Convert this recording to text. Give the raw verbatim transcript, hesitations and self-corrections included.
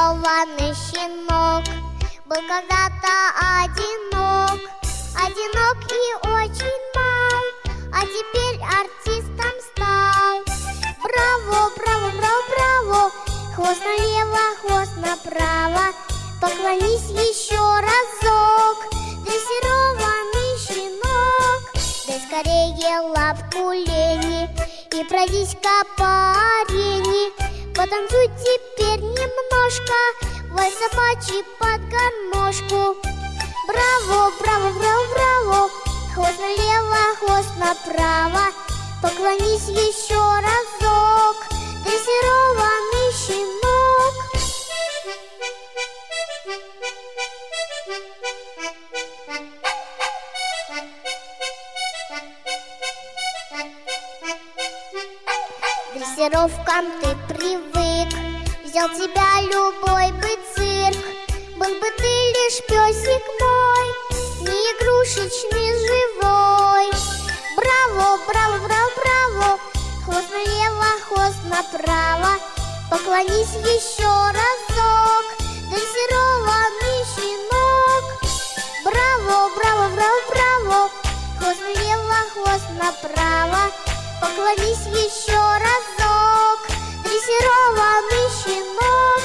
Дрессированный щенок был когда-то одинок, одинок и очень мал, а теперь артистом стал. Браво, браво, браво, браво, хвост налево, хвост направо, поклонись еще разок, дрессированный щенок. Дай скорее лапку лени и пройдись-ка по арене. Потанцуй теперь немножко, вальс собачий под гармошку. Браво, браво, браво, браво, хвост налево, хвост направо, поклонись еще разок, дрессированный щенок. К дрессировкам ты привык, взял тебя любой бы цирк. Был бы ты лишь песик мой, не игрушечный, живой. Браво, браво, браво, браво, хвост налево, хвост направо, поклонись еще разок, дрессированный щенок. Браво, браво, браво, браво, хвост налево, хвост направо, поклонись еще разок, дрессированный щенок.